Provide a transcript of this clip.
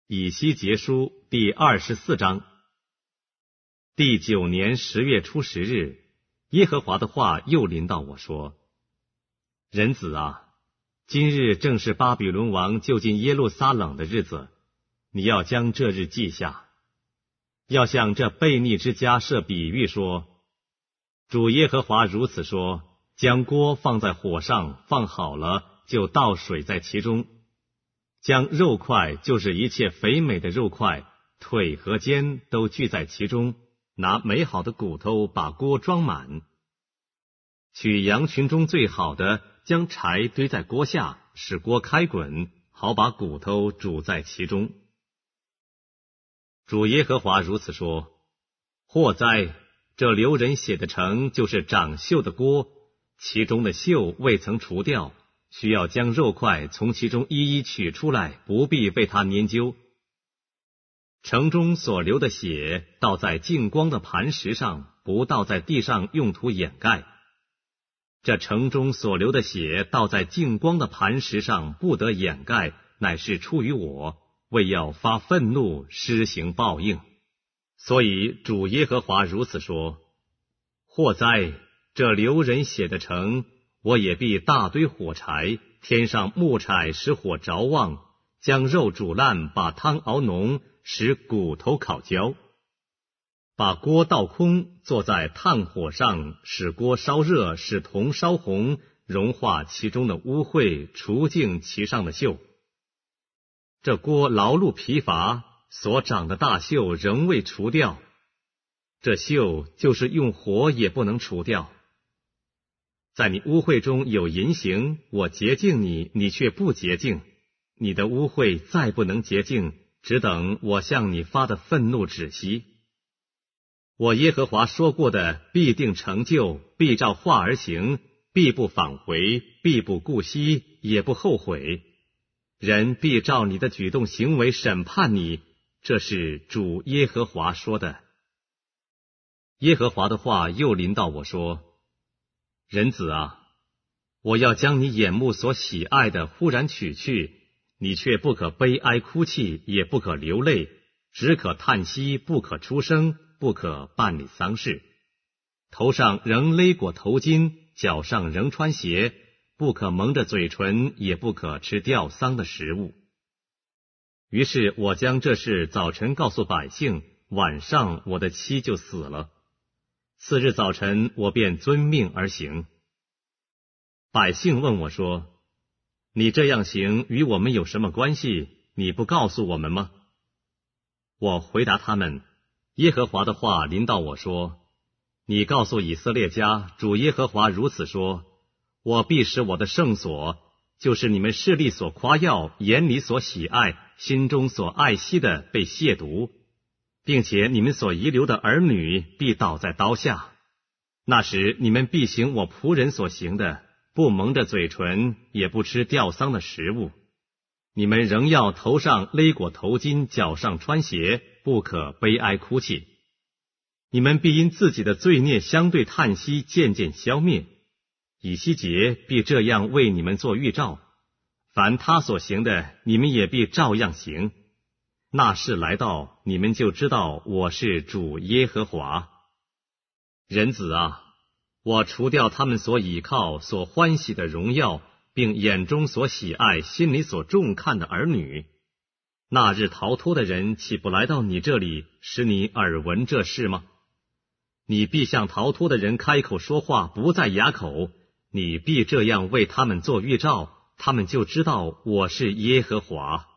以西结书第24章。第9年10月初10日，耶和华的话又临到我说：人子啊，今日正是巴比伦王就近耶路撒冷的日子，你要将这日记下，要向这悖逆之家设比喻说：主耶和华如此说，将锅放在火上，放好了，就倒水在其中，将肉块，就是一切肥美的肉块，腿和肩都聚在其中，拿美好的骨头把锅装满，取羊群中最好的，将柴堆在锅下，使锅开滚，好把骨头煮在其中。主耶和华如此说：祸哉！这流人血的城，就是长锈的锅，其中的锈未曾除掉，需要将肉块从其中一一取出来，不必被它粘揪。城中所流的血，倒在净光的磐石上，不倒在地上，用途掩盖。这城中所流的血，倒在净光的磐石上，不得掩盖，乃是出于我，为要发愤怒，施行报应。所以主耶和华如此说：祸哉！这流人血的城，我也必大堆火柴，添上木柴，使火着旺，将肉煮烂，把汤熬浓，使骨头烤焦。把锅倒空，坐在炭火上，使锅烧热，使铜烧红，融化其中的污秽，除净其上的锈。这锅劳碌疲乏，所长的大锈仍未除掉，这锈就是用火也不能除掉。在你污秽中有淫行，我洁净你，你却不洁净，你的污秽再不能洁净，只等我向你发的愤怒止息。我耶和华说过的必定成就，必照话而行，必不返回，必不顾惜，也不后悔。人必照你的举动行为审判你，这是主耶和华说的。耶和华的话又临到我说：人子啊，我要将你眼目所喜爱的忽然取去，你却不可悲哀哭泣，也不可流泪，只可叹息，不可出声，不可办理丧事。头上仍勒裹头巾，脚上仍穿鞋，不可蒙着嘴唇，也不可吃吊丧的食物。于是我将这事早晨告诉百姓，晚上我的妻就死了。次日早晨，我便遵命而行。百姓问我说：你这样行与我们有什么关系？你不告诉我们吗？我回答他们：耶和华的话临到我说：你告诉以色列家，主耶和华如此说：我必使我的圣所，就是你们势力所夸耀，眼里所喜爱，心中所爱惜的，被亵渎，并且你们所遗留的儿女必倒在刀下。那时你们必行我仆人所行的，不蒙着嘴唇，也不吃吊丧的食物。你们仍要头上勒裹头巾，脚上穿鞋，不可悲哀哭泣。你们必因自己的罪孽相对叹息，渐渐消灭。以西结必这样为你们做预兆，凡他所行的，你们也必照样行。那事来到，你们就知道我是主耶和华。人子啊，我除掉他们所倚靠、所欢喜的荣耀，并眼中所喜爱、心里所重看的儿女。那日逃脱的人，岂不来到你这里，使你耳闻这事吗？你必向逃脱的人开口说话，不在哑口。你必这样为他们做预兆，他们就知道我是耶和华。